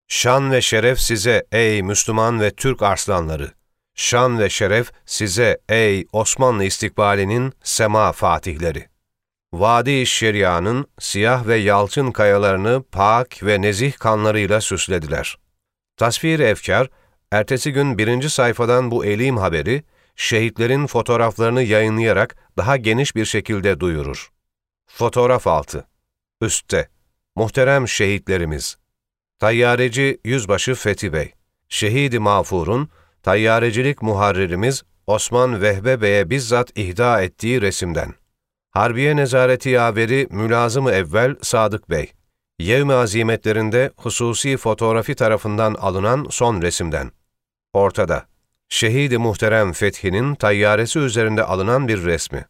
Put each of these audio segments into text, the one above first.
Şan ve şeref size ey Müslüman ve Türk arslanları! Şan ve şeref size ey Osmanlı istikbalinin sema fatihleri! Vadi-i Şeria'nın siyah ve yalçın kayalarını pak ve nezih kanlarıyla süslediler. Tasvir-i efkar, ertesi gün 1. sayfadan bu elim haberi, şehitlerin fotoğraflarını yayınlayarak daha geniş bir şekilde duyurur. Fotoğraf altı. Üstte, muhterem şehitlerimiz. Tayyareci Yüzbaşı Fethi Bey, Şehid-i Mağfur'un tayyarecilik muharririmiz Osman Vehbe Bey'e bizzat ihda ettiği resimden. Harbiye Nezareti Yaveri Mülazım-ı Evvel Sadık Bey, Yevm-i Azimetlerinde hususi fotoğrafi tarafından alınan son resimden. Ortada, Şehid-i Muhterem Fethi'nin tayyaresi üzerinde alınan bir resmi.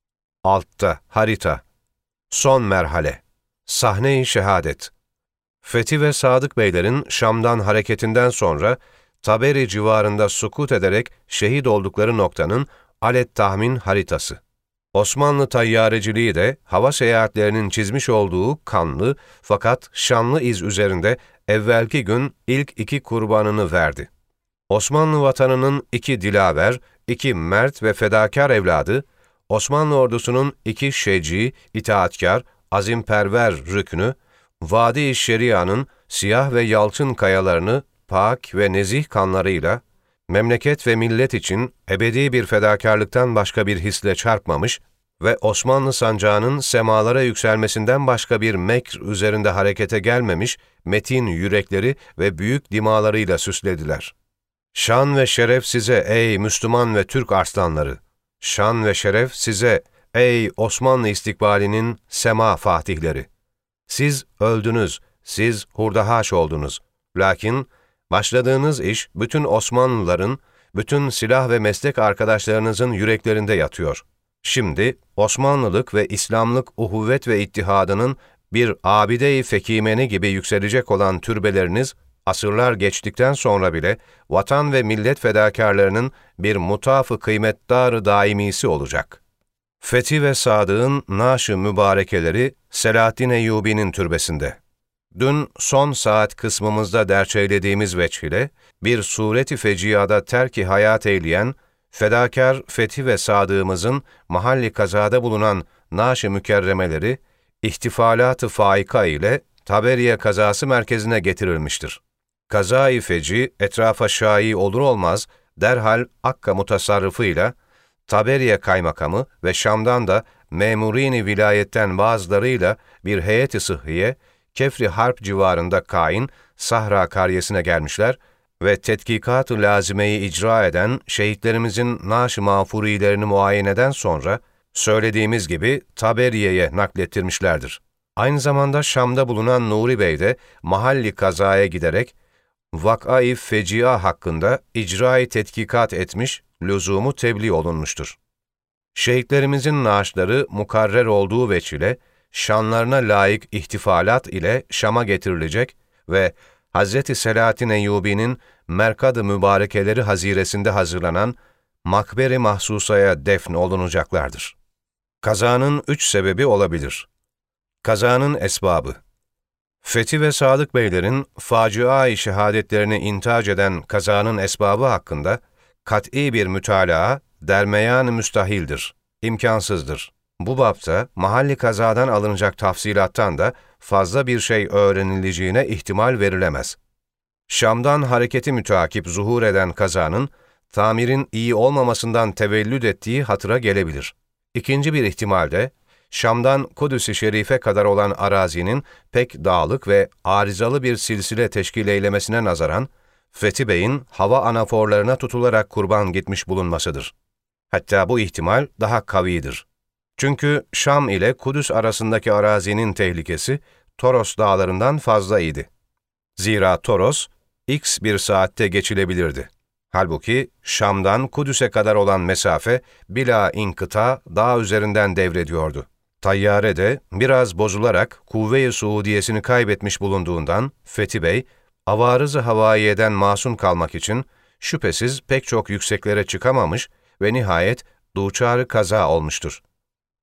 Altta, harita. Son merhale. Sahne-i şehadet. Fethi ve Sadık Beylerin Şam'dan hareketinden sonra Taberi civarında sukut ederek şehit oldukları noktanın alet tahmin haritası. Osmanlı tayyareciliği de hava seyahatlerinin çizmiş olduğu kanlı fakat şanlı iz üzerinde evvelki gün ilk 2 kurbanını verdi. Osmanlı vatanının 2 dilaver, 2 mert ve fedakar evladı, Osmanlı ordusunun 2 şeci, itaatkar, azimperver rüknü, Vadi-i Şeria'nın siyah ve yalçın kayalarını pak ve nezih kanlarıyla, memleket ve millet için ebedi bir fedakarlıktan başka bir hisle çarpmamış ve Osmanlı sancağının semalara yükselmesinden başka bir mekr üzerinde harekete gelmemiş metin yürekleri ve büyük dimalarıyla süslediler. Şan ve şeref size ey Müslüman ve Türk arslanları! Şan ve şeref size ey Osmanlı istikbalinin sema fatihleri! Siz öldünüz, siz hurdahaş oldunuz. Lakin başladığınız iş bütün Osmanlıların, bütün silah ve meslek arkadaşlarınızın yüreklerinde yatıyor. Şimdi Osmanlılık ve İslamlık uhuvvet ve ittihadının bir abide-i fekimeni gibi yükselecek olan türbeleriniz, asırlar geçtikten sonra bile vatan ve millet fedakarlarının bir mutaf-ı kıymetdar daimisi olacak. Fethi ve Sadık'ın naş-ı mübarekeleri Selahaddin Eyyubi'nin türbesinde. Dün son saat kısmımızda derçeylediğimiz veçh ile bir suret-i feciada terk-i hayat eyleyen, fedakar Fethi ve Sadık'ımızın mahalli kazada bulunan naş-ı mükerremeleri, ihtifalat-ı faika ile Taberiye kazası merkezine getirilmiştir. Kaza-i feci etrafa şai olur olmaz derhal Akka mutasarrıfıyla Taberiye kaymakamı ve Şam'dan da memurini vilayetten bazılarıyla bir heyet-i sıhhiye, Kefri Harp civarında kain Sahra karyesine gelmişler ve tetkikat-ı lazimeyi icra eden şehitlerimizin naş-ı mağfurilerini muayeneden sonra söylediğimiz gibi Taberiye'ye naklettirmişlerdir. Aynı zamanda Şam'da bulunan Nuri Bey de mahalli kazaya giderek vak-i fecia hakkında icra-i tetkikat etmiş, lüzumu tebliğ olunmuştur. Şehitlerimizin naaşları mukarrer olduğu veçile, şanlarına layık ihtifalat ile Şam'a getirilecek ve Hz. Selahaddin Eyyubi'nin merkad-ı mübarekeleri haziresinde hazırlanan makbere-i mahsusaya defn olunacaklardır. Kazanın 3 sebebi olabilir. Kazanın esbabı. Fethi ve Sadık Beylerin facia-i şehadetlerini intac eden kazanın esbabı hakkında kat'î bir mütalaa, dermeyan-ı müstahildir, imkansızdır. Bu bapta mahalli kazadan alınacak tafsilattan da fazla bir şey öğrenileceğine ihtimal verilemez. Şam'dan hareketi müteakip zuhur eden kazanın, tamirin iyi olmamasından tevellüd ettiği hatıra gelebilir. İkinci bir ihtimal de, Şam'dan Kudüs-i Şerife kadar olan arazinin pek dağlık ve arızalı bir silsile teşkil eylemesine nazaran, Fethi Bey'in hava anaforlarına tutularak kurban gitmiş bulunmasıdır. Hatta bu ihtimal daha kavidir. Çünkü Şam ile Kudüs arasındaki arazinin tehlikesi Toros dağlarından fazla idi. Zira Toros, x bir saatte geçilebilirdi. Halbuki Şam'dan Kudüs'e kadar olan mesafe bila inkıta dağ üzerinden devrediyordu. Tayyare de biraz bozularak kuvve-i Suudiyesini kaybetmiş bulunduğundan Fethi Bey, avarız-ı havayiyeden masum kalmak için şüphesiz pek çok yükseklere çıkamamış ve nihayet duçar-ı kaza olmuştur.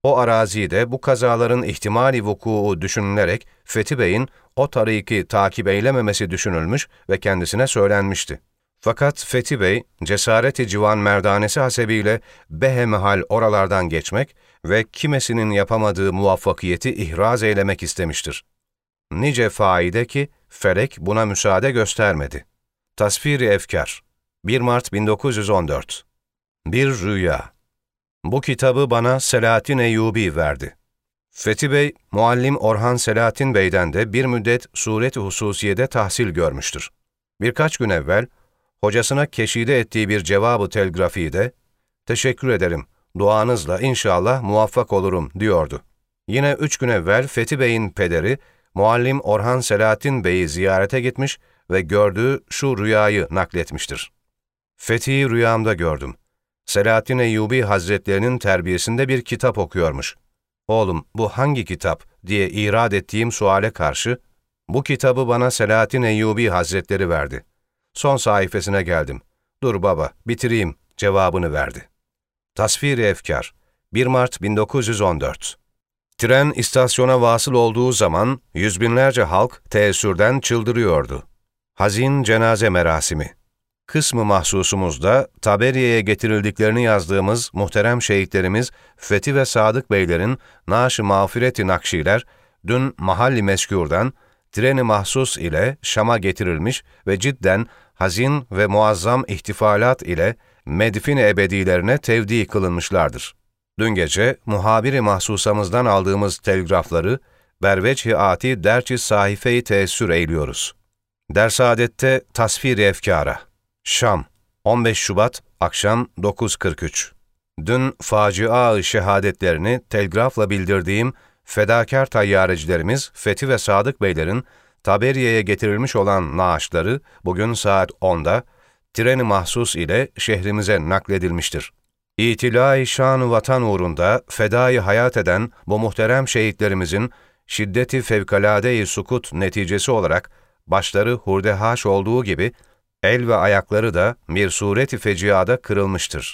O arazide bu kazaların ihtimali vukuu düşünülerek Fethi Bey'in o tariki takip eylememesi düşünülmüş ve kendisine söylenmişti. Fakat Fethi Bey, cesareti civan merdanesi hasebiyle behemehal oralardan geçmek ve kimesinin yapamadığı muvaffakiyeti ihraz eylemek istemiştir. Nice faide ki felek buna müsaade göstermedi. Tasvir-i Efkar 1 Mart 1914. Bir rüya. Bu kitabı bana Selahattin Eyyubi verdi. Fethi Bey, muallim Orhan Selahattin Bey'den de bir müddet suret-i hususiyede tahsil görmüştür. Birkaç gün evvel, hocasına keşide ettiği bir cevabı telgrafide, "Teşekkür ederim, duanızla inşallah muvaffak olurum," diyordu. Yine 3 gün evvel Fethi Bey'in pederi, muallim Orhan Selahattin Bey'i ziyarete gitmiş ve gördüğü şu rüyayı nakletmiştir. Fethi'yi rüyamda gördüm. Selahattin Eyyubi Hazretlerinin terbiyesinde bir kitap okuyormuş. "Oğlum, bu hangi kitap?" diye irad ettiğim suale karşı, "Bu kitabı bana Selahattin Eyyubi Hazretleri verdi. Son sayfasına geldim. Dur baba, bitireyim," cevabını verdi. Tasvir-i Efkar 1 Mart 1914. Tren istasyona vasıl olduğu zaman yüz binlerce halk teessürden çıldırıyordu. Hazin cenaze merasimi. Kısmı mahsusumuzda Taberiye'ye getirildiklerini yazdığımız muhterem şehitlerimiz Fethi ve Sadık Beylerin naaş-ı mağfireti nakşiler dün mahalli meskûrdan treni mahsus ile Şam'a getirilmiş ve cidden hazin ve muazzam ihtifalat ile medfin-i ebedilerine tevdi kılınmışlardır. Dün gece muhabir-i mahsusamızdan aldığımız telgrafları berveç-i ati derç-i sahife-i teessür eyliyoruz. Dersadette tasvir-i efkâra. Şam, 15 Şubat, akşam 9:43. Dün facia-ı şehadetlerini telgrafla bildirdiğim fedakar tayyarecilerimiz Fethi ve Sadık Beylerin Taberiye'ye getirilmiş olan naaşları bugün saat 10'da treni mahsus ile şehrimize nakledilmiştir. İtilâ-i şan-ı vatan uğrunda fedai hayat eden bu muhterem şehitlerimizin şiddeti fevkalade-i sukut neticesi olarak başları hurdehaş olduğu gibi el ve ayakları da bir sureti feciada kırılmıştır.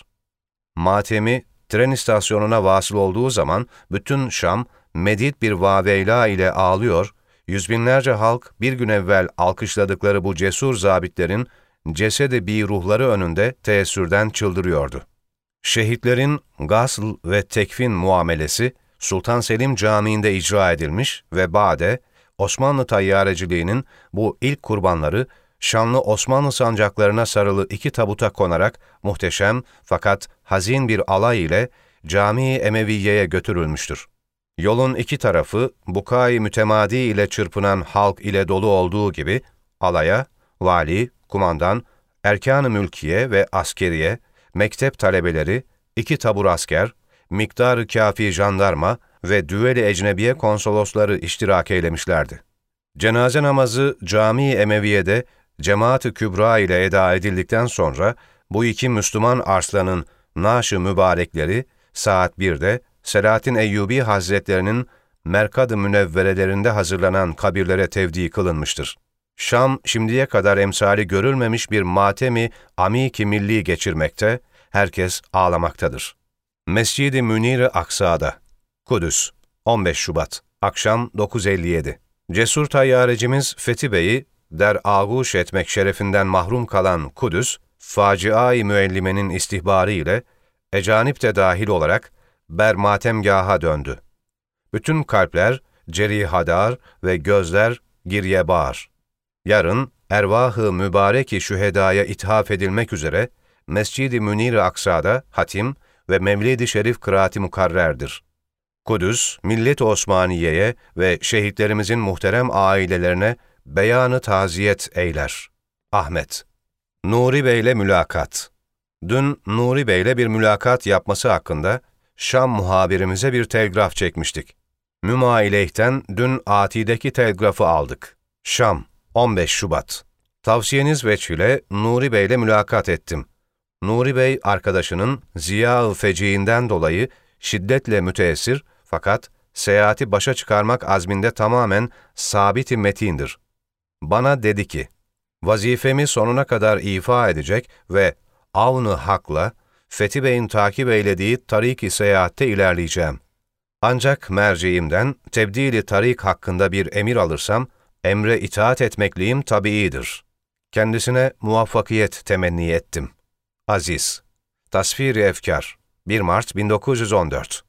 Matemi tren istasyonuna vasıl olduğu zaman bütün Şam medid bir vaveyla ile ağlıyor, yüz binlerce halk bir gün evvel alkışladıkları bu cesur zabitlerin cesedi bir ruhları önünde teessürden çıldırıyordu. Şehitlerin gasl ve tekfin muamelesi Sultan Selim Camii'nde icra edilmiş ve bade Osmanlı tayyareciliğinin bu ilk kurbanları şanlı Osmanlı sancaklarına sarılı 2 tabuta konarak muhteşem fakat hazin bir alay ile Cami-i Emeviye'ye götürülmüştür. Yolun 2 tarafı bukai mütemadi ile çırpınan halk ile dolu olduğu gibi alaya vali, kumandan, erkan-ı mülkiye ve askeriye, mektep talebeleri, 2 tabur asker, miktar-ı kâfi jandarma ve düveli ecnebiye konsolosları iştirak eylemişlerdi. Cenaze namazı Cami-i Emeviye'de cemaat-ı kübra ile eda edildikten sonra bu 2 Müslüman arslanın naaş-ı mübarekleri saat 1'de Selahattin Eyyubi Hazretlerinin Merkad-ı Münevverelerinde hazırlanan kabirlere tevdi kılınmıştır. Şam şimdiye kadar emsali görülmemiş bir matemi amik-i milli geçirmekte, herkes ağlamaktadır. Mescid-i Münir-i Aksa'da, Kudüs, 15 Şubat, akşam 9:57. Cesur tayyarecimiz Fethi Bey'i der-ağuş etmek şerefinden mahrum kalan Kudüs, facia-i müellimenin istihbarı ile ecanip de dahil olarak bermatemgaha döndü. Bütün kalpler cerihadar ve gözler giryebâr. Yarın ervah-ı mübarek-i şühedaya ithaf edilmek üzere Mescid-i Münir-i Aksa'da hatim ve Mevlid-i Şerif kıraati mukarrerdir. Kudüs, Millet-i Osmaniye'ye ve şehitlerimizin muhterem ailelerine beyanı taziyet eyler. Ahmet. Nuri Bey'le mülakat. Dün Nuri Bey'le bir mülakat yapması hakkında Şam muhabirimize bir telgraf çekmiştik. Mümaileyh'ten dün Ati'deki telgrafı aldık. Şam, 15 Şubat. Tavsiyeniz veçhile Nuri Bey'le mülakat ettim. Nuri Bey arkadaşının ziya-ı feciinden dolayı şiddetle müteessir fakat seyahati başa çıkarmak azminde tamamen sabit-i metindir. Bana dedi ki, vazifemi sonuna kadar ifa edecek ve avn-ı hakla Fethi Bey'in takip eylediği tarik-i seyahatte ilerleyeceğim. Ancak merceğimden tebdili tarik hakkında bir emir alırsam, emre itaat etmekliyim tabiidir. Kendisine muvaffakiyet temenni ettim. Aziz. Tasfir-i Efkar 1 Mart 1914.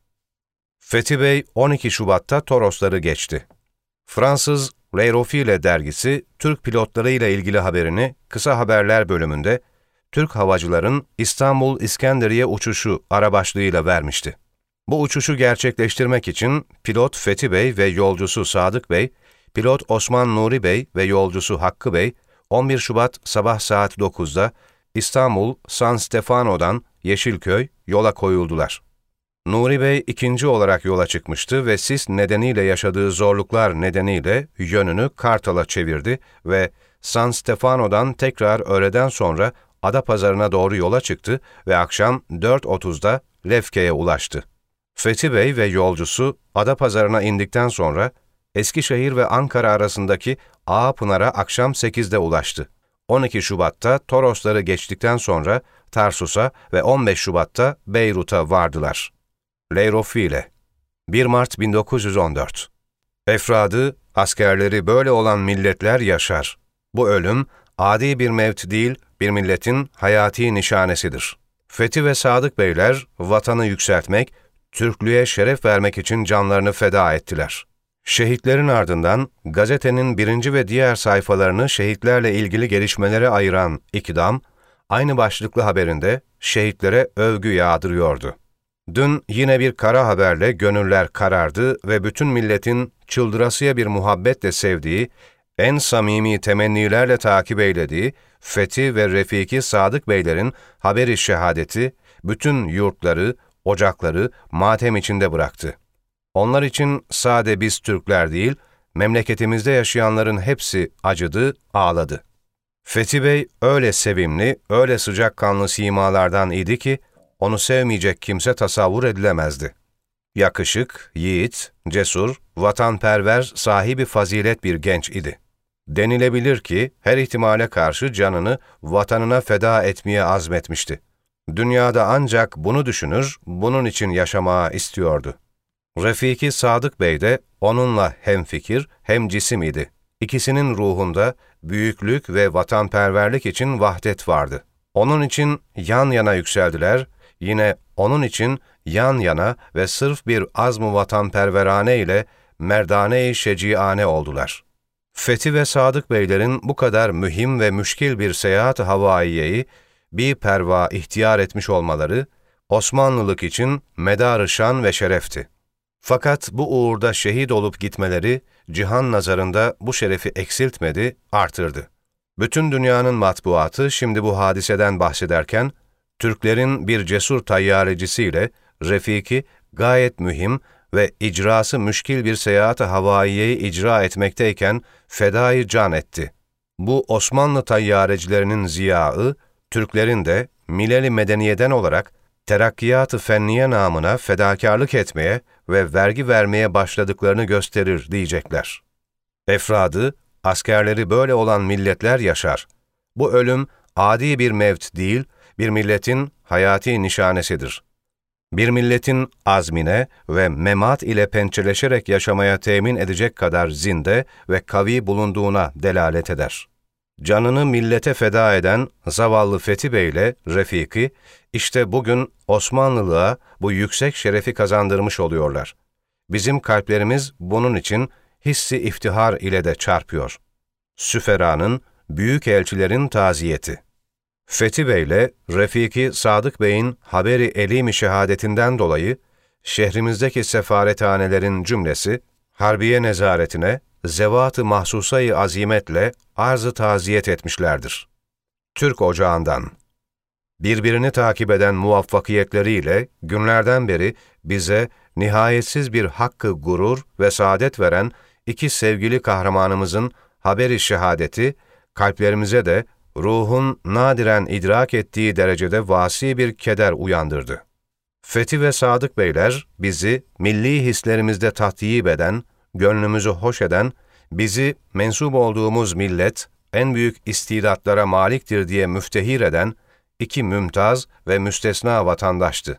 Fethi Bey 12 Şubat'ta Torosları geçti. Fransız Le Refile dergisi Türk pilotları ile ilgili haberini kısa haberler bölümünde Türk havacıların İstanbul-İskenderiye uçuşu ara başlığıyla vermişti. Bu uçuşu gerçekleştirmek için pilot Fethi Bey ve yolcusu Sadık Bey, pilot Osman Nuri Bey ve yolcusu Hakkı Bey 11 Şubat sabah saat 9'da İstanbul San Stefano'dan Yeşilköy yola koyuldular. Nuri Bey ikinci olarak yola çıkmıştı ve sis nedeniyle yaşadığı zorluklar nedeniyle yönünü Kartal'a çevirdi ve San Stefano'dan tekrar öğleden sonra Adapazarı'na doğru yola çıktı ve akşam 4.30'da Lefke'ye ulaştı. Fethi Bey ve yolcusu Adapazarı'na indikten sonra Eskişehir ve Ankara arasındaki Ağapınar'a akşam 8'de ulaştı. 12 Şubat'ta Torosları geçtikten sonra Tarsus'a ve 15 Şubat'ta Beyrut'a vardılar. Le Refile 1 Mart 1914. Efradı, askerleri böyle olan milletler yaşar. Bu ölüm, adi bir mevt değil, bir milletin hayati nişanesidir. Fethi ve Sadık Beyler, vatanı yükseltmek, Türklüğe şeref vermek için canlarını feda ettiler. Şehitlerin ardından, gazetenin birinci ve diğer sayfalarını şehitlerle ilgili gelişmelere ayıran İkidam, aynı başlıklı haberinde şehitlere övgü yağdırıyordu. Dün yine bir kara haberle gönüller karardı ve bütün milletin çıldırasıya bir muhabbetle sevdiği, en samimi temennilerle takip eylediği Fethi ve Refiki Sadık Beylerin haberi şehadeti, bütün yurtları, ocakları matem içinde bıraktı. Onlar için sade biz Türkler değil, memleketimizde yaşayanların hepsi acıdı, ağladı. Fethi Bey öyle sevimli, öyle sıcakkanlı simalardan idi ki, onu sevmeyecek kimse tasavvur edilemezdi. Yakışık, yiğit, cesur, vatanperver, sahibi fazilet bir genç idi. Denilebilir ki her ihtimale karşı canını vatanına feda etmeye azmetmişti. Dünyada ancak bunu düşünür, bunun için yaşamaya istiyordu. Refiki Sadık Bey de onunla hem fikir hem cisim idi. İkisinin ruhunda büyüklük ve vatanperverlik için vahdet vardı. Onun için yan yana yükseldiler, yine onun için yan yana ve sırf bir azm-ı vatanperverane ile merdane-i şeciane oldular. Fethi ve Sadık Beylerin bu kadar mühim ve müşkil bir seyahat-ı havaiyeyi bir perva ihtiyar etmiş olmaları, Osmanlılık için medar-ı şan ve şerefti. Fakat bu uğurda şehit olup gitmeleri, cihan nazarında bu şerefi eksiltmedi, artırdı. Bütün dünyanın matbuatı şimdi bu hadiseden bahsederken, Türklerin bir cesur tayyarecisiyle Refiki gayet mühim ve icrası müşkil bir seyahat-ı havaiyeyi icra etmekteyken fedai can etti. Bu Osmanlı tayyarecilerinin ziyaı, Türklerin de mileli medeniyeden olarak terakkiyat-ı fenniye namına fedakarlık etmeye ve vergi vermeye başladıklarını gösterir diyecekler. Efradı, askerleri böyle olan milletler yaşar. Bu ölüm adi bir mevt değil, bir milletin hayati nişanesidir. Bir milletin azmine ve memat ile pençeleşerek yaşamaya temin edecek kadar zinde ve kavi bulunduğuna delalet eder. Canını millete feda eden zavallı Fethi Bey ile Refiki, işte bugün Osmanlılığa bu yüksek şerefi kazandırmış oluyorlar. Bizim kalplerimiz bunun için hissi iftihar ile de çarpıyor. Süfera'nın, büyük elçilerin taziyeti. Fethi Bey ile Refiki Sadık Bey'in haberi elim-i şehadetinden dolayı, şehrimizdeki sefarethanelerin cümlesi, harbiye nezaretine, zevat-ı mahsusayı azimetle arz-ı taziyet etmişlerdir. Türk ocağından, birbirini takip eden muvaffakiyetleriyle günlerden beri bize nihayetsiz bir hakkı gurur ve saadet veren iki sevgili kahramanımızın haberi şehadeti, kalplerimize de ruhun nadiren idrak ettiği derecede vasi bir keder uyandırdı. Fethi ve Sadık Beyler bizi milli hislerimizde tatyip eden, gönlümüzü hoş eden, bizi mensup olduğumuz millet en büyük istidatlara maliktir diye müftehir eden iki mümtaz ve müstesna vatandaştı.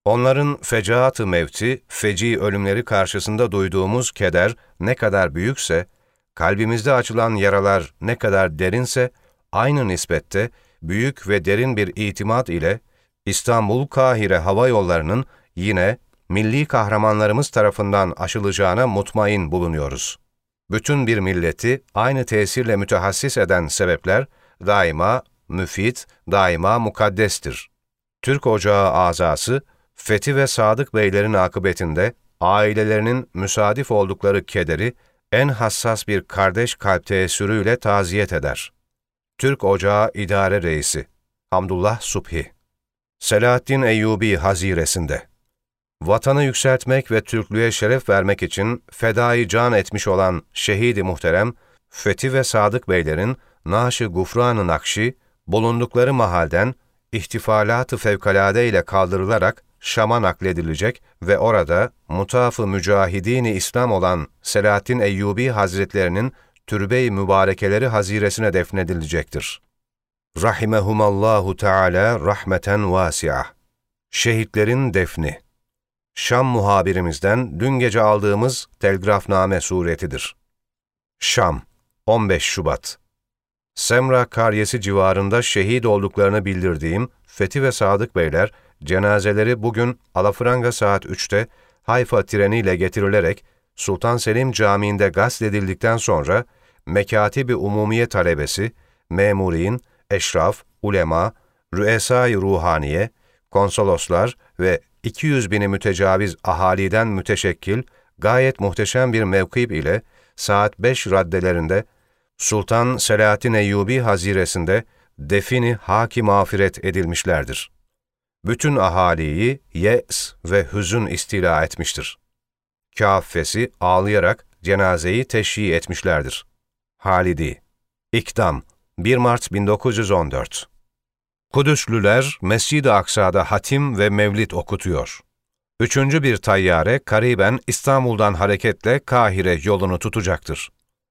Onların fecaat-ı mevti, feci ölümleri karşısında duyduğumuz keder ne kadar büyükse, kalbimizde açılan yaralar ne kadar derinse, aynı nispette büyük ve derin bir itimat ile İstanbul-Kahire hava yollarının yine milli kahramanlarımız tarafından aşılacağına mutmain bulunuyoruz. Bütün bir milleti aynı tesirle mütehassis eden sebepler daima müfid, daima mukaddestir. Türk Ocağı azası, Fethi ve Sadık Beylerin akıbetinde ailelerinin müsadif oldukları kederi en hassas bir kardeş kalp teessürüyle taziyet eder. Türk Ocağı İdare Reisi Hamdullah Subhi Selahaddin Eyyubi Haziresinde vatanı yükseltmek ve Türklüğe şeref vermek için fedai can etmiş olan şehidi muhterem Fethi ve Sadık Beylerin naaşı gufran-ı nakşi bulundukları mahalden ihtifalat-ı fevkalade ile kaldırılarak Şam'a nakledilecek ve orada mutaf-ı mücahidin-i İslam olan Selahaddin Eyyubi Hazretlerinin türbe-i mübarekeleri haziresine defnedilecektir. Rahimehumallahu Teala rahmeten vasi'a. Şehitlerin defni. Şam muhabirimizden dün gece aldığımız telgrafname suretidir. Şam, 15 Şubat. Semra Karyesi civarında şehit olduklarını bildirdiğim Fethi ve Sadık Beyler, cenazeleri bugün alafranga saat 3'te Hayfa treniyle getirilerek Sultan Selim Camii'nde gasledildikten sonra Mekâtib-i Umumiye talebesi, memuriyin, eşraf, ulema, rüesâ-i ruhaniye, konsoloslar ve 200 bini mütecaviz ahaliden müteşekkil gayet muhteşem bir mevkib ile saat 5 raddelerinde Sultan Selahaddin Eyyubi Haziresinde defini hâk-i mağfiret edilmişlerdir. Bütün ahaliyi ye's ve hüzün istila etmiştir. Kâffesi ağlayarak cenazeyi teşhi etmişlerdir. Halidi İkdam 1 Mart 1914 Kudüslüler Mescid-i Aksa'da hatim ve mevlid okutuyor. Üçüncü bir tayyare kariben İstanbul'dan hareketle Kahire yolunu tutacaktır.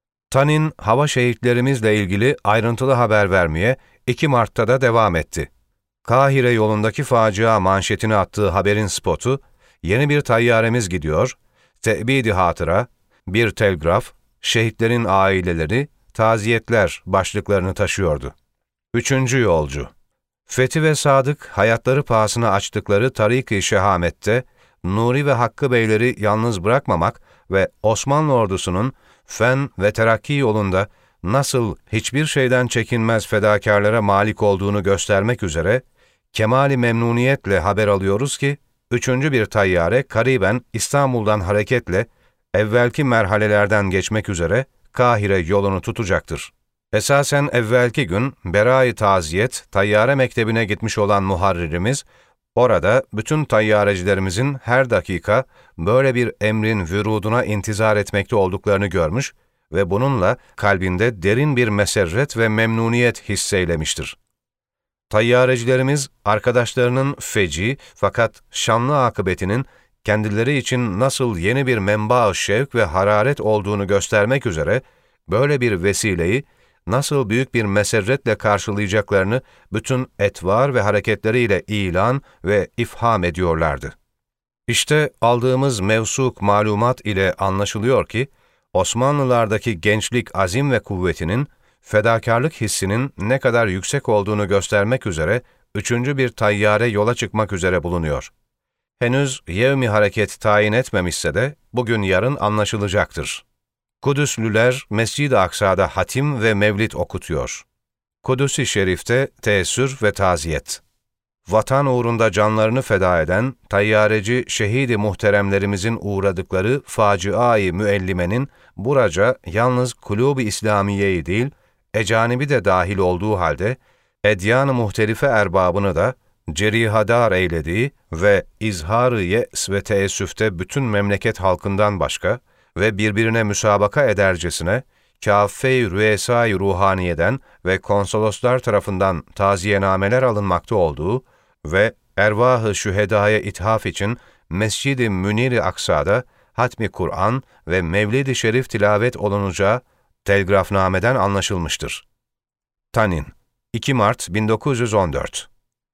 Tanin hava şehitlerimizle ilgili ayrıntılı haber vermeye 2 Mart'ta da devam etti. Kahire yolundaki facia manşetini attığı haberin spotu, yeni bir tayyaremiz gidiyor, te'bid-i hatıra, bir telgraf, şehitlerin aileleri, taziyetler başlıklarını taşıyordu. Üçüncü yolcu. Fethi ve Sadık hayatları pahasına açtıkları tarik-i şehamette, Nuri ve Hakkı Beyleri yalnız bırakmamak ve Osmanlı ordusunun fen ve terakki yolunda nasıl hiçbir şeyden çekinmez fedakarlara malik olduğunu göstermek üzere, kemali memnuniyetle haber alıyoruz ki, üçüncü bir tayyare kariben İstanbul'dan hareketle, evvelki merhalelerden geçmek üzere Kahire yolunu tutacaktır. Esasen evvelki gün Bera-i Taziyet tayyare mektebine gitmiş olan muharririmiz, orada bütün tayyarecilerimizin her dakika böyle bir emrin vüruduna intizar etmekte olduklarını görmüş ve bununla kalbinde derin bir meserret ve memnuniyet hisseylemiştir. Tayyarecilerimiz arkadaşlarının feci fakat şanlı akıbetinin kendileri için nasıl yeni bir menba-ı şevk ve hararet olduğunu göstermek üzere böyle bir vesileyi nasıl büyük bir meserretle karşılayacaklarını bütün etvar ve hareketleriyle ilan ve ifham ediyorlardı. İşte aldığımız mevsuk malumat ile anlaşılıyor ki, Osmanlılardaki gençlik azim ve kuvvetinin, fedakarlık hissinin ne kadar yüksek olduğunu göstermek üzere üçüncü bir tayyare yola çıkmak üzere bulunuyor. Henüz yevmi hareket tayin etmemişse de bugün yarın anlaşılacaktır. Kudüslüler Mescid-i Aksa'da hatim ve mevlid okutuyor. Kudüs-i Şerif'te teessür ve taziyet. Vatan uğrunda canlarını feda eden tayyareci şehidi muhteremlerimizin uğradıkları facia-i müellimenin buraca yalnız kulûb-i İslamiye'yi değil, ecanibi de dahil olduğu halde, edyan-ı muhtelife erbabını da cerihadar eylediği ve izhar-ı ye's ve teessüfte bütün memleket halkından başka ve birbirine müsabaka edercesine, kâffe-i rüesâ-i ruhaniyeden ve konsoloslar tarafından taziyenameler alınmakta olduğu ve ervah-ı şühedâya ithaf için Mescid-i Münir-i Aksa'da hatmi Kur'an ve Mevlid-i Şerif tilavet olunacağı telgrafnameden anlaşılmıştır. Tanin 2 Mart 1914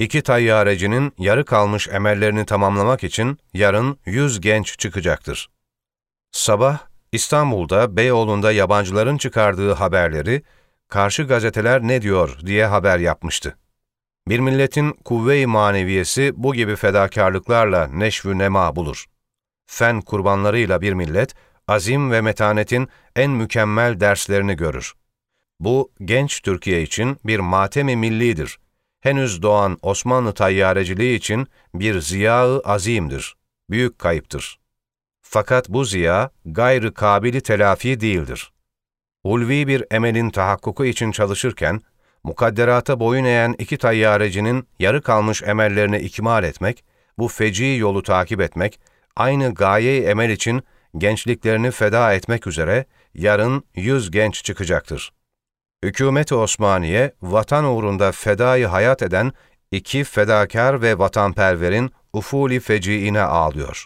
İki tayyarecinin yarı kalmış emellerini tamamlamak için yarın 100 genç çıkacaktır. Sabah, İstanbul'da Beyoğlu'nda yabancıların çıkardığı haberleri, karşı gazeteler ne diyor diye haber yapmıştı. Bir milletin kuvve-i maneviyesi bu gibi fedakarlıklarla neşv-ü nema bulur. Fen kurbanlarıyla bir millet, azim ve metanetin en mükemmel derslerini görür. Bu, genç Türkiye için bir matem-i millidir. Henüz doğan Osmanlı tayyareciliği için bir ziya-ı azimdir. Büyük kayıptır. Fakat bu ziya, gayrı kabili telafi değildir. Ulvi bir emelin tahakkuku için çalışırken, mukadderata boyun eğen iki tayyarecinin yarı kalmış emellerini ikmal etmek, bu feci yolu takip etmek, aynı gaye-i emel için gençliklerini feda etmek üzere yarın 100 genç çıkacaktır. Hükûmet-i Osmaniye, vatan uğrunda fedai hayat eden iki fedakar ve vatanperverin ufûl-i feciine ağlıyor.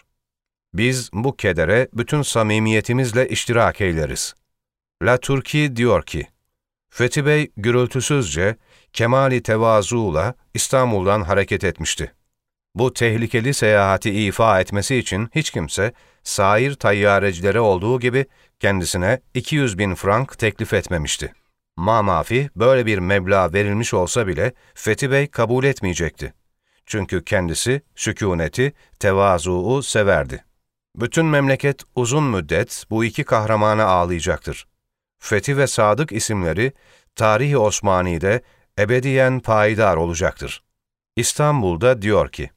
Biz bu kedere bütün samimiyetimizle iştirak eyleriz. La Turki diyor ki, Fethi Bey gürültüsüzce, kemali tevazuuyla İstanbul'dan hareket etmişti. Bu tehlikeli seyahati ifa etmesi için hiç kimse, sair tayyarecilere olduğu gibi kendisine 200.000 frank teklif etmemişti. Mamafi böyle bir meblağ verilmiş olsa bile Fethi Bey kabul etmeyecekti. Çünkü kendisi sükûneti, tevazuu severdi. Bütün memleket uzun müddet bu iki kahramana ağlayacaktır. Fethi ve Sadık isimleri Tarih-i Osmani'de ebediyen payidar olacaktır. İstanbul'da diyor ki,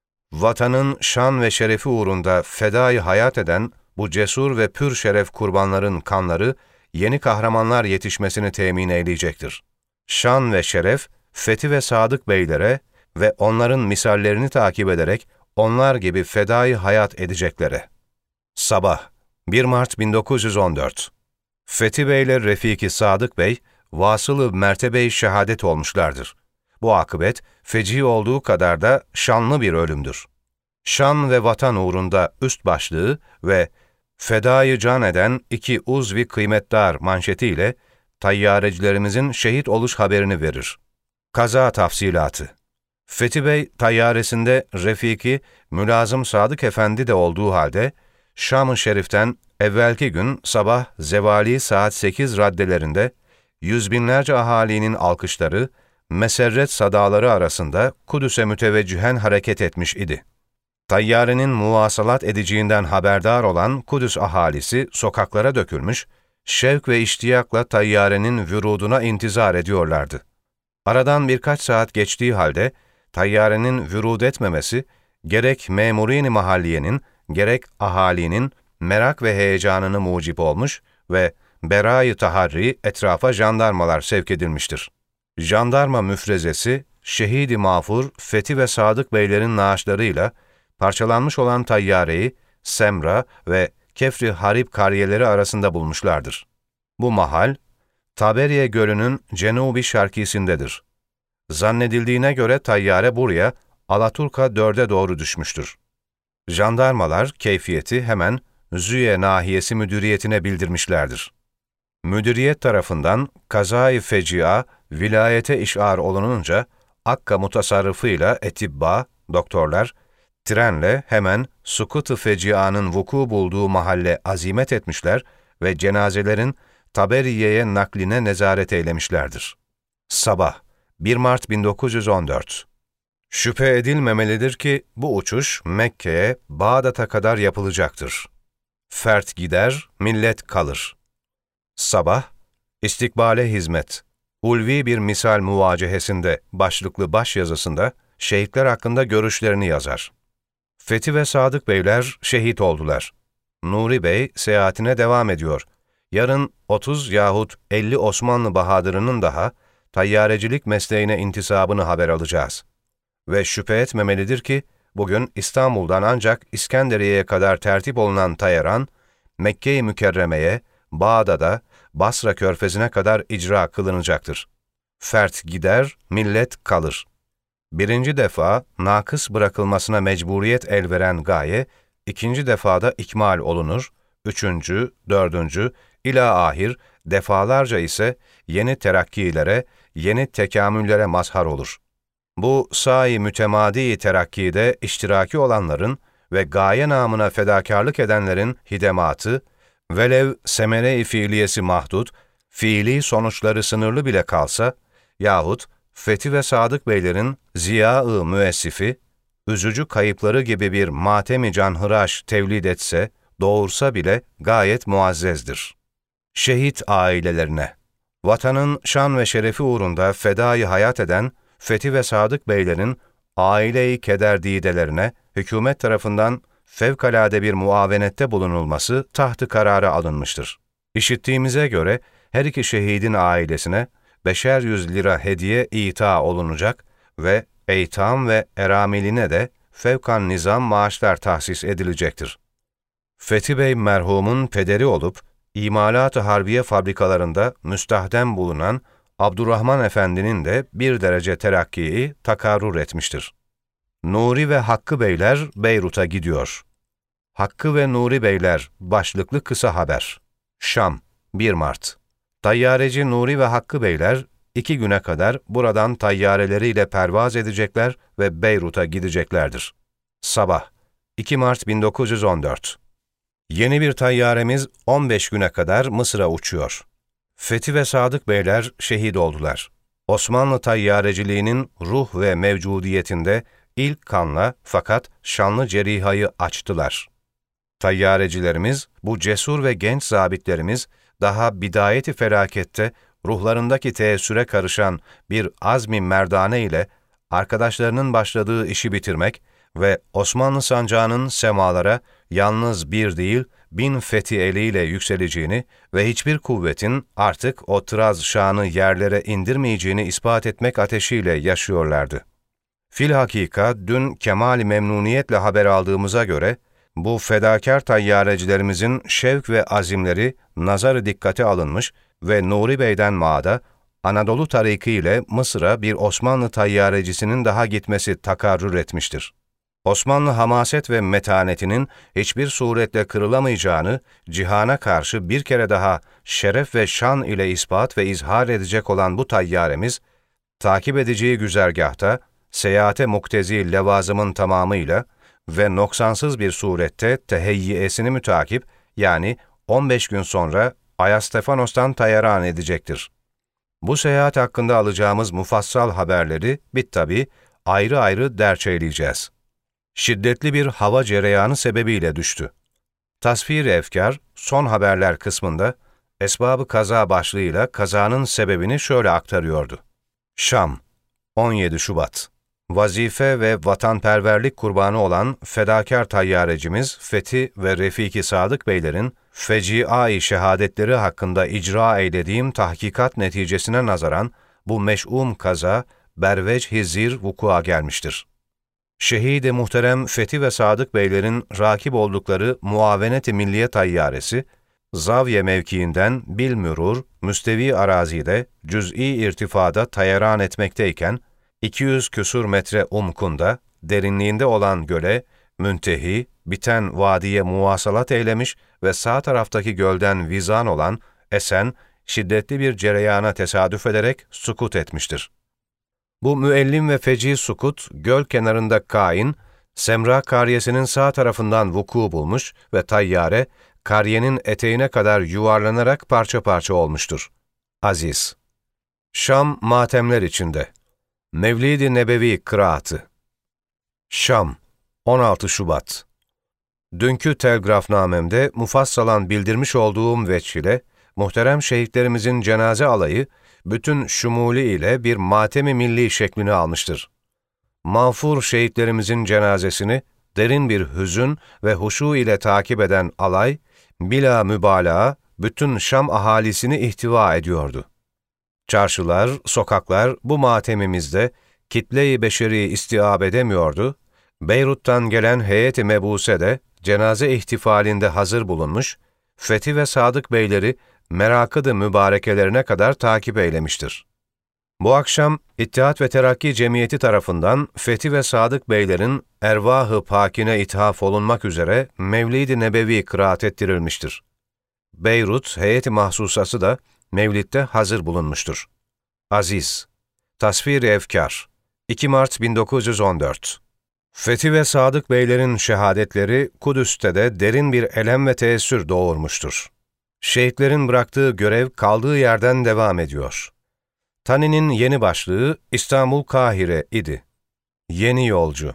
vatanın şan ve şerefi uğrunda fedai hayat eden bu cesur ve pür şeref kurbanların kanları yeni kahramanlar yetişmesini temin eyleyecektir. Şan ve şeref, Fethi ve Sadık beylere ve onların misallerini takip ederek onlar gibi fedai hayat edeceklere. Sabah, 1 Mart 1914. Fethi Bey ile Refiki Sadık Bey, vasılı mertebe-i şehadet olmuşlardır. Bu akıbet, feci olduğu kadar da şanlı bir ölümdür. Şan ve vatan uğrunda üst başlığı ve fedayı can eden iki uzvi kıymetdar manşetiyle tayyarecilerimizin şehit oluş haberini verir. Kaza tafsilatı. Fethi Bey tayyaresinde Refiki, Mülazım Sadık Efendi de olduğu halde, Şam-ı Şerif'ten evvelki gün sabah zevali saat 8 raddelerinde yüz binlerce ahalinin alkışları, meserret sadaları arasında Kudüs'e müteveccihen hareket etmiş idi. Tayyarenin muvasalat edeceğinden haberdar olan Kudüs ahalisi sokaklara dökülmüş, şevk ve iştiyakla tayyarenin vüruduna intizar ediyorlardı. Aradan birkaç saat geçtiği halde, tayyarenin vürud etmemesi, gerek memurîn-i mahalliyenin, gerek ahalinin merak ve heyecanını mucip olmuş ve berâ-i taharri etrafa jandarmalar sevk edilmiştir. Jandarma müfrezesi, şehid-i mağfur Fethi ve Sadık Beylerin naaşlarıyla parçalanmış olan tayyareyi Semra ve Kefri Harip kariyeleri arasında bulmuşlardır. Bu mahal, Taberiye Gölü'nün cenubi şarkisindedir. Zannedildiğine göre tayyare buraya Alaturka 4'e doğru düşmüştür. Jandarmalar keyfiyeti hemen Züye Nahiyesi Müdüriyetine bildirmişlerdir. Müdüriyet tarafından kazayı fecia vilayete işar olununca Akka mutasarrıfıyla etibba, doktorlar, trenle hemen sukut-ı fecianın vuku bulduğu mahalle azimet etmişler ve cenazelerin Taberiye'ye nakline nezaret eylemişlerdir. Sabah, 1 Mart 1914. Şüphe edilmemelidir ki bu uçuş Mekke'ye, Bağdat'a kadar yapılacaktır. Fert gider, millet kalır. Sabah, istikbale hizmet. Ulvi bir misal muvacehesinde başlıklı başyazısında şehitler hakkında görüşlerini yazar. Fethi ve Sadık Beyler şehit oldular. Nuri Bey seyahatine devam ediyor. Yarın 30 yahut 50 Osmanlı bahadırının daha tayyarecilik mesleğine intisabını haber alacağız. Ve şüphe etmemelidir ki, bugün İstanbul'dan ancak İskenderiye'ye kadar tertip olunan tayaran, Mekke-i Mükerreme'ye, Bağdat'a, Basra Körfezi'ne kadar icra kılınacaktır. Fert gider, millet kalır. Birinci defa nakıs bırakılmasına mecburiyet el veren gaye, ikinci defada ikmal olunur, üçüncü, dördüncü, ilâ-ahir defalarca ise yeni terakkilere, yeni tekamüllere mazhar olur. Bu sahi mütemadi terakkide iştiraki olanların ve gaye namına fedakarlık edenlerin hidematı, velev semere-i fiiliyesi mahdut, fiili sonuçları sınırlı bile kalsa, yahut Fethi ve Sadık Beylerin ziya-ı müessifi, üzücü kayıpları gibi bir matem-i canhıraş tevlid etse, doğursa bile gayet muazzezdir. Şehit ailelerine, vatanın şan ve şerefi uğrunda fedai hayat eden Fethi ve Sadık Beylerin aile-i kederdidelerine hükümet tarafından fevkalade bir muavenette bulunulması tahtı karara alınmıştır. İşittiğimize göre her iki şehidin ailesine 500 lira hediye ita olunacak ve eytam ve eramiline de fevkan nizam maaşlar tahsis edilecektir. Fethi Bey merhumun pederi olup, İmalat-ı Harbiye fabrikalarında müstahdem bulunan Abdurrahman Efendi'nin de bir derece terakkiyi takarrur etmiştir. Nuri ve Hakkı Beyler Beyrut'a gidiyor. Hakkı ve Nuri Beyler başlıklı kısa haber. Şam, 1 Mart. Tayyareci Nuri ve Hakkı Beyler 2 güne kadar buradan tayyareleriyle pervaz edecekler ve Beyrut'a gideceklerdir. Sabah, 2 Mart 1914. Yeni bir tayyaremiz 15 güne kadar Mısır'a uçuyor. Fethi ve Sadık Beyler şehit oldular. Osmanlı tayyareciliğinin ruh ve mevcudiyetinde ilk kanla fakat şanlı cerihayı açtılar. Tayyarecilerimiz, bu cesur ve genç zabitlerimiz, daha bidayeti felakette ruhlarındaki teessüre karışan bir azmi merdane ile arkadaşlarının başladığı işi bitirmek ve Osmanlı sancağının semalara yalnız bir değil, 1000 fethi eliyle yükseleceğini ve hiçbir kuvvetin artık o tıraz şanı yerlere indirmeyeceğini ispat etmek ateşiyle yaşıyorlardı. Filhakika dün kemal-i memnuniyetle haber aldığımıza göre, bu fedakar tayyarecilerimizin şevk ve azimleri nazar-ı dikkate alınmış ve Nuri Bey'den Mağda, Anadolu tariki ile Mısır'a bir Osmanlı tayyarecisinin daha gitmesi takarrür etmiştir. Osmanlı hamaset ve metanetinin hiçbir suretle kırılamayacağını, cihana karşı bir kere daha şeref ve şan ile ispat ve izhar edecek olan bu tayyaremiz, takip edeceği güzergahta, seyahate muktezi levazımın tamamıyla ve noksansız bir surette teheyyiyesini mütakip, yani 15 gün sonra Ayastefanos'tan tayaran edecektir. Bu seyahat hakkında alacağımız mufassal haberleri bittabi ayrı ayrı derçeyleyeceğiz. Şiddetli bir hava cereyanı sebebiyle düştü. Tasfir-i Efkar, son haberler kısmında, esbab-ı kaza başlığıyla kazanın sebebini şöyle aktarıyordu. Şam, 17 Şubat. Vazife ve vatanperverlik kurbanı olan fedakar tayyarecimiz Fethi ve Refiki Sadık Beylerin fecii şehadetleri hakkında icra eylediğim tahkikat neticesine nazaran bu meş'um kaza bervech-i zir vukua gelmiştir. Şehid-i muhterem Fethi ve Sadık Beylerin rakip oldukları Muavenet-i Milliye Tayyaresi, Zavye mevkiinden bilmürur, müstevi arazide, cüz'i irtifada tayaran etmekteyken, 200 küsur metre umkunda, derinliğinde olan göle, müntehi, biten vadiye muvasalat eylemiş ve sağ taraftaki gölden vizan olan, esen, şiddetli bir cereyana tesadüf ederek sukut etmiştir. Bu müellim ve feci sukut, göl kenarında kain, Semra Karyesi'nin sağ tarafından vuku bulmuş ve tayyare, Karye'nin eteğine kadar yuvarlanarak parça parça olmuştur. Aziz. Şam matemler içinde. Mevlid-i Nebevi kıraatı. Şam, 16 Şubat. Dünkü telgrafnamemde mufassalan bildirmiş olduğum veçh ile, muhterem şehitlerimizin cenaze alayı, bütün şumuli ile bir matem-i milli şeklini almıştır. Mağfur şehitlerimizin cenazesini derin bir hüzün ve huşu ile takip eden alay, bila mübalağa bütün Şam ahalisini ihtiva ediyordu. Çarşılar, sokaklar bu matemimizde kitle-i beşeri istiab edemiyordu, Beyrut'tan gelen heyet-i mebuse de cenaze ihtifalinde hazır bulunmuş, Fethi ve Sadık Beyleri merakı-ı mübarekelerine kadar takip eylemiştir. Bu akşam İttihat ve Terakki Cemiyeti tarafından Fethi ve Sadık Beylerin ervah-ı pakine ithaf olunmak üzere Mevlid-i Nebevi kıraat ettirilmiştir. Beyrut heyet-i mahsusası da Mevlid'de hazır bulunmuştur. Aziz, Tasfir-i Efkar, 2 Mart 1914. Fethi ve Sadık Beylerin şehadetleri Kudüs'te de derin bir elem ve teessür doğurmuştur. Şehitlerin bıraktığı görev kaldığı yerden devam ediyor. Tani'nin yeni başlığı İstanbul Kahire idi. Yeni yolcu.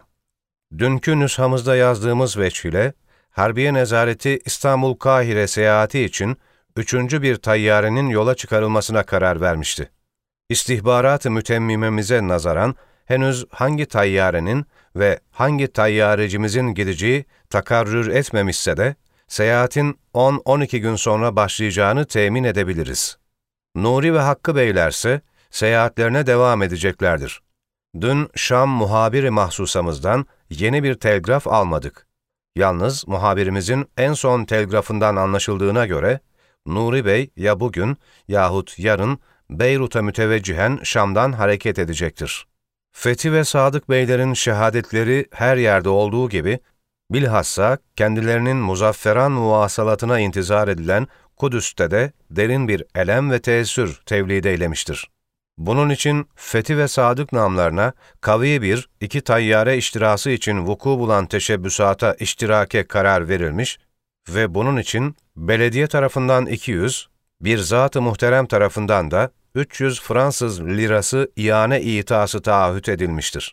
Dünkü nüshamızda yazdığımız veçhile, Harbiye Nezareti İstanbul Kahire seyahati için 3. bir tayyarenin yola çıkarılmasına karar vermişti. İstihbarat-ı mütemmimemize nazaran, henüz hangi tayyarenin ve hangi tayyarecimizin gideceği takarrür etmemişse de, seyahatin 10-12 gün sonra başlayacağını temin edebiliriz. Nuri ve Hakkı Beylerse, seyahatlerine devam edeceklerdir. Dün Şam muhabiri mahsusamızdan yeni bir telgraf almadık. Yalnız muhabirimizin en son telgrafından anlaşıldığına göre, Nuri Bey ya bugün yahut yarın Beyrut'a müteveccihen Şam'dan hareket edecektir. Fethi ve Sadık Beylerin şehadetleri her yerde olduğu gibi, bilhassa kendilerinin muzafferan muvasalatına intizar edilen Kudüs'te de derin bir elem ve teessür tevlid eylemiştir. Bunun için Fethi ve Sadık namlarına kavi bir iki tayyare iştirası için vuku bulan teşebbüsata iştirake karar verilmiş ve bunun için belediye tarafından 200, bir zat-ı muhterem tarafından da 300 Fransız lirası iane itası taahhüt edilmiştir.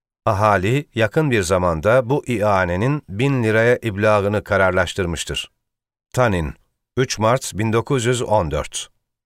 Ahali yakın bir zamanda bu ianenin 1000 liraya iblağını kararlaştırmıştır. Tanin, 3 Mart 1914.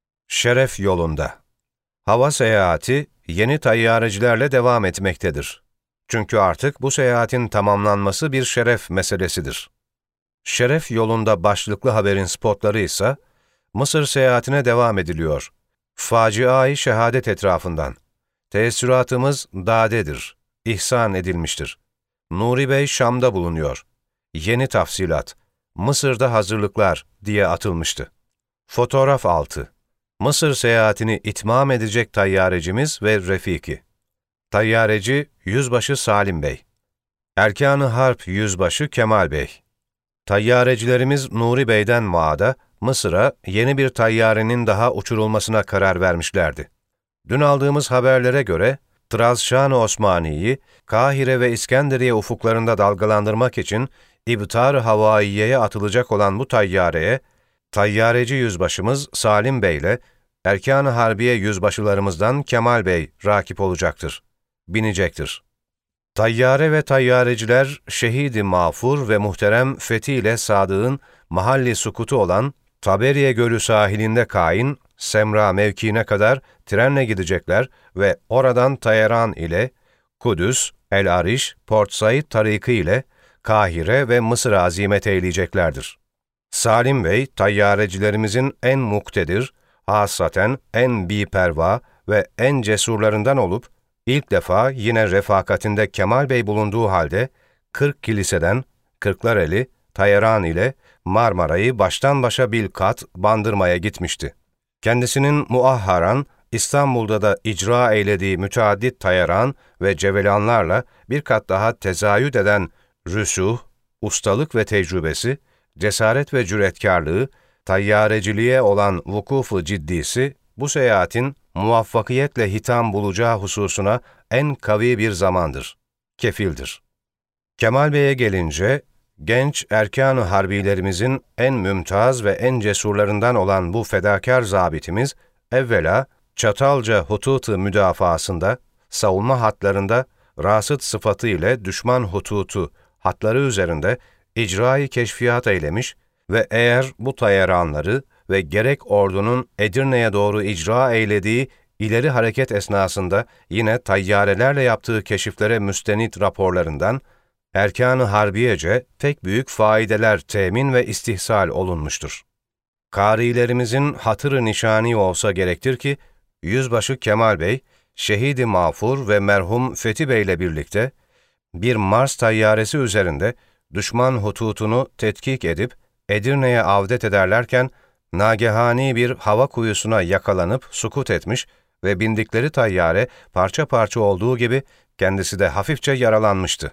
Şeref yolunda. Hava seyahati yeni tayyarecilerle devam etmektedir. Çünkü artık bu seyahatin tamamlanması bir şeref meselesidir. Şeref yolunda başlıklı haberin spotları ise Mısır seyahatine devam ediliyor. Facia-i şehadet etrafından. Teessüratımız dadedir, ihsan edilmiştir. Nuri Bey Şam'da bulunuyor. Yeni tafsilat, Mısır'da hazırlıklar diye atılmıştı. Fotoğraf altı. Mısır seyahatini itmam edecek tayyarecimiz ve refiki. Tayyareci Yüzbaşı Salim Bey. Erkan-ı Harp Yüzbaşı Kemal Bey. Tayyarecilerimiz Nuri Bey'den vaada, Mısır'a yeni bir tayyarenin daha uçurulmasına karar vermişlerdi. Dün aldığımız haberlere göre, Traz-Şan-ı Osmani'yi Kahire ve İskenderiye ufuklarında dalgalandırmak için İbtar-ı Havaiye'ye atılacak olan bu tayyareye, tayyareci yüzbaşımız Salim Bey ile Erkan-ı Harbiye yüzbaşılarımızdan Kemal Bey rakip olacaktır, binecektir. Tayyare ve tayyareciler şehidi mağfur ve muhterem Fethi ile Sadık'ın mahalli sukutu olan Taberiye Gölü sahilinde kain Semra mevkiine kadar trenle gidecekler ve oradan Tayeran ile Kudüs, El Ariş, Port Said tarikı ile Kahire ve Mısır'a azimet eyleyeceklerdir. Salim Bey, tayyarecilerimizin en muktedir, hasaten en biperva ve en cesurlarından olup, ilk defa yine refakatinde Kemal Bey bulunduğu halde, 40 kiliseden, Kırklareli, Tayeran ile Marmara'yı baştan başa bilkat bandırmaya gitmişti. Kendisinin muahharan, İstanbul'da da icra eylediği müteaddit Tayeran ve cevelanlarla bir kat daha tezayüd eden rüsuh, ustalık ve tecrübesi, cesaret ve cüretkarlığı, tayyareciliğe olan vukufu ciddisi, bu seyahatin muvaffakiyetle hitam bulacağı hususuna en kavi bir zamandır, kefildir. Kemal Bey'e gelince, genç erkan-ı harbilerimizin en mümtaz ve en cesurlarından olan bu fedakar zabitimiz, evvela Çatalca hututu müdafaasında, savunma hatlarında rasıt sıfatı ile düşman hututu hatları üzerinde icra-i keşfiyat eylemiş ve eğer bu tayeranları ve gerek ordunun Edirne'ye doğru icra eylediği ileri hareket esnasında yine tayyarelerle yaptığı keşiflere müstenit raporlarından, erkan-ı harbiyece pek büyük faideler temin ve istihsal olunmuştur. Kârilerimizin hatırı nişani olsa gerektir ki, Yüzbaşı Kemal Bey, şehidi mağfur ve merhum Fethi Bey ile birlikte, bir Mars tayyaresi üzerinde düşman hututunu tetkik edip, Edirne'ye avdet ederlerken, nagehani bir hava kuyusuna yakalanıp sukut etmiş ve bindikleri tayyare parça parça olduğu gibi kendisi de hafifçe yaralanmıştı.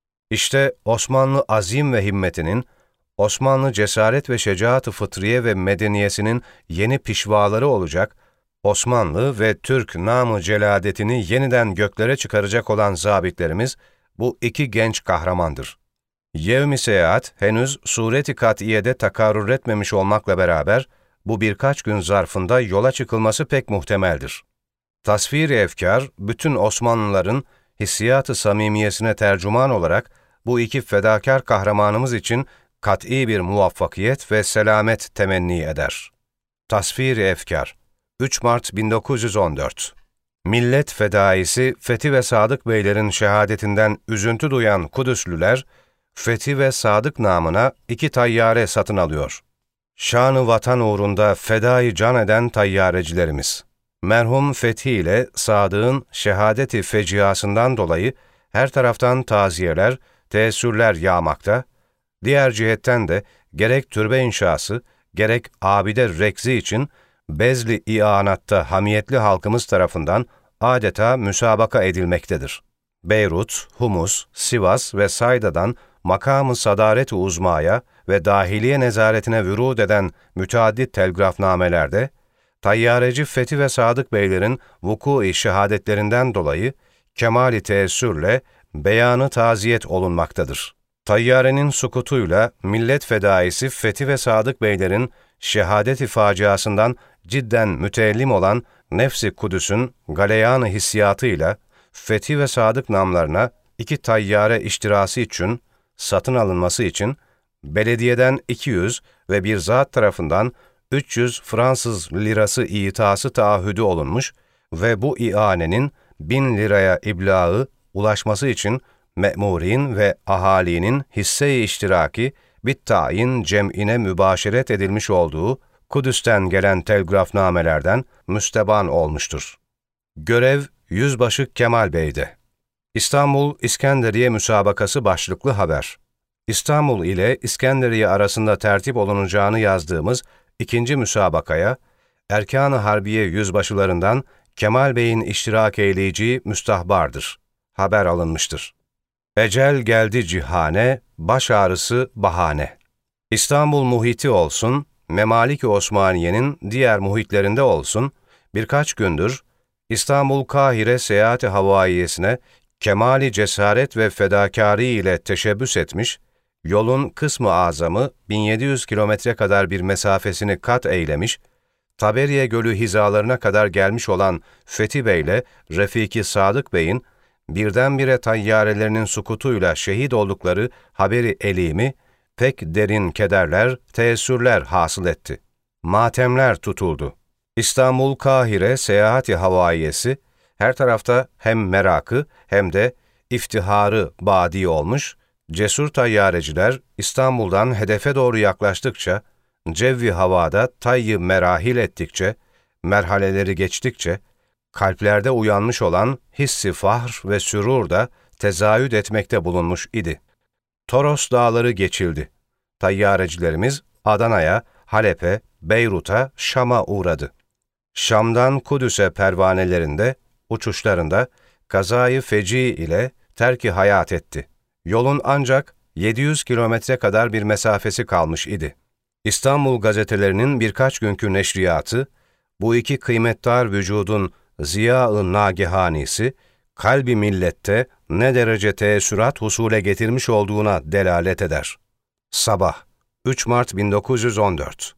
İşte Osmanlı azim ve himmetinin, Osmanlı cesaret ve şecaat-ı fıtriye ve medeniyesinin yeni pişvaları olacak, Osmanlı ve Türk namı celadetini yeniden göklere çıkaracak olan zabitlerimiz, bu iki genç kahramandır. Yevmi seyahat henüz sureti kat'iyede takarrür etmemiş olmakla beraber, bu birkaç gün zarfında yola çıkılması pek muhtemeldir. Tasvir-i efkar, bütün Osmanlıların hissiyat-ı samimiyesine tercüman olarak bu iki fedakar kahramanımız için kat'î bir muvaffakiyet ve selamet temenni eder. Tasvir-i efkar 3 Mart 1914. Millet fedaisi Fethi ve Sadık Beylerin şehadetinden üzüntü duyan Kudüslüler, Fethi ve Sadık namına 2 tayyare satın alıyor. Şan-ı vatan uğrunda fedai can eden tayyarecilerimiz. Merhum Fethi ile Sadık'ın şehadeti feciasından dolayı her taraftan taziyeler, teessürler yağmakta, diğer cihetten de gerek türbe inşası, gerek abide rekzi için Bezli İanatta hamiyetli halkımız tarafından adeta müsabaka edilmektedir. Beyrut, Humus, Sivas ve Sayda'dan makamı sadaret-i uzmaya ve dahiliye nezaretine vürûd eden müteaddit telgrafnamelerde, tayyareci Fethi ve Sadık Beylerin vuku-i şehadetlerinden dolayı kemali teessürle beyanı taziyet olunmaktadır. Tayyarenin sukutuyla millet fedaisi Fethi ve Sadık Beylerin şehadeti faciasından cidden müteellim olan Nefs-i Kudüs'ün galeyan-ı hissiyatıyla Fethi ve Sadık namlarına 2 tayyare iştirası için, satın alınması için belediyeden 200 ve bir zat tarafından 300 Fransız lirası itası taahhüdü olunmuş ve bu ianenin 1000 liraya iblağı ulaşması için me'murin ve ahalinin hisse-i iştiraki bit tayin cem'ine mübaşeret edilmiş olduğu Kudüs'ten gelen telgrafnamelerden müsteban olmuştur. Görev Yüzbaşı Kemal Bey'de. İstanbul İskenderiye müsabakası başlıklı haber. İstanbul ile İskenderiye arasında tertip olunacağını yazdığımız ikinci müsabakaya, Erkan-ı Harbiye yüzbaşılarından Kemal Bey'in iştirak eyleyeceği müstahbardır. Haber alınmıştır. Ecel geldi cihane, baş ağrısı bahane. İstanbul muhiti olsun, Memalik-i Osmaniye'nin diğer muhitlerinde olsun, birkaç gündür İstanbul Kahire seyahati havaiyesine kemali cesaret ve fedakârı ile teşebbüs etmiş, yolun kısmı azamı 1700 kilometre kadar bir mesafesini kat eylemiş, Taberiye Gölü hizalarına kadar gelmiş olan Fethi Bey ile Refiki Sadık Bey'in birdenbire tayyarelerinin sukutuyla şehit oldukları haberi elimi, pek derin kederler, teessürler hasıl etti. Matemler tutuldu. İstanbul Kahire seyahati havaiyesi her tarafta hem merakı hem de iftiharı badi olmuş, cesur tayyareciler İstanbul'dan hedefe doğru yaklaştıkça, cevvi havada tayyi merahil ettikçe, merhaleleri geçtikçe, kalplerde uyanmış olan hissi fahr ve sürur da tezahüt etmekte bulunmuş idi. Toros dağları geçildi. Tayyarecilerimiz Adana'ya, Halep'e, Beyrut'a, Şam'a uğradı. Şam'dan Kudüs'e pervanelerinde, uçuşlarında kazayı feci ile terki hayat etti. Yolun ancak 700 kilometre kadar bir mesafesi kalmış idi. İstanbul gazetelerinin birkaç günkü neşriyatı, bu iki kıymetdar vücudun ziya-ı nagehanisi, kalbi millette ne derece teessürat husule getirmiş olduğuna delalet eder. Sabah 3 Mart 1914.